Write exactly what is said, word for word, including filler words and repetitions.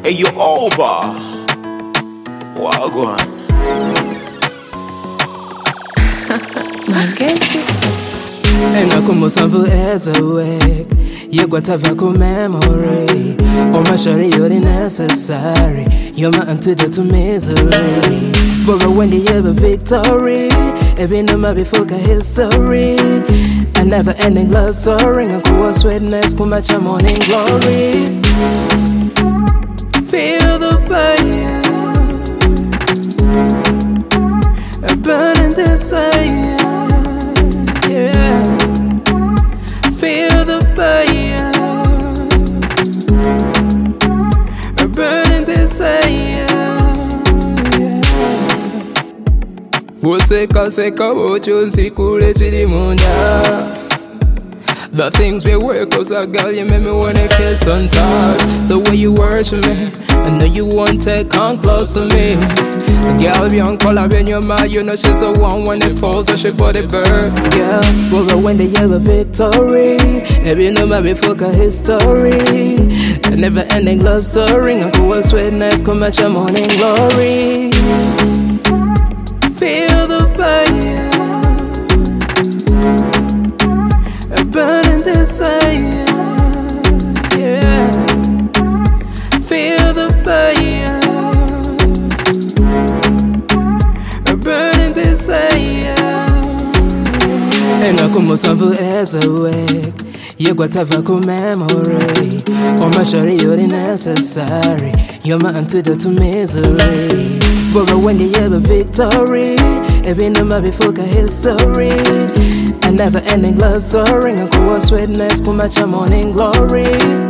Hey, you over. Wagwan. Ena como sample as a wake. You got to have a memory. Oh my shawty, you're necessary. You're my antidote to misery. But when you have a victory, every number before a history. A never ending love story. And cool sweetness, come match your morning glory. Feel the fire, a burning desire. Yeah, feel the fire, a burning desire. Você consegue ocho sikule chili munda. The things we work cause a girl, you make me wanna kiss on top. The way you worship me, I know you want to come close to me. A girl young color in your mind, you know she's the one when it falls, so she body bird. Yeah, but when they have a victory, every number before a history. A never ending love story, and cool sweetness come at your morning glory. Feel the fire, a burning desire. Yeah, feel the fire, a burning desire. And I come sample as a wake. You got to have a memory. Oh my shawty, you're necessary. You're my antidote to misery. But when you have a victory, every number before a history. A never ending love story. And cool sweetness, come at your morning glory.